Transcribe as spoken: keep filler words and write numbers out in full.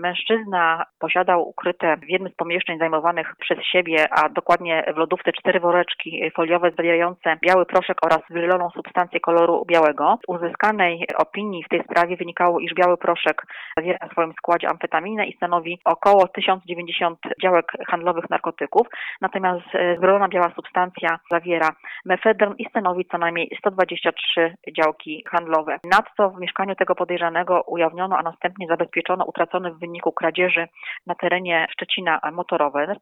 Mężczyzna posiadał ukryte w jednym z pomieszczeń zajmowanych przez siebie, a dokładnie w lodówce cztery woreczki foliowe zawierające biały proszek oraz wyżeloną substancję koloru białego. Z uzyskanej opinii w tej sprawie wynikało, iż biały proszek zawiera w swoim składzie amfetaminę i stanowi około tysiąc dziewięćdziesiąt działek handlowych narkotyków, natomiast zbrojona biała substancja zawiera mefedron i stanowi co najmniej sto dwadzieścia trzy działki handlowe. Nadto w mieszkaniu tego podejrzanego ujawniono, a następnie zabezpieczono utracony w wyniku kradzieży na terenie Szczecina motorower.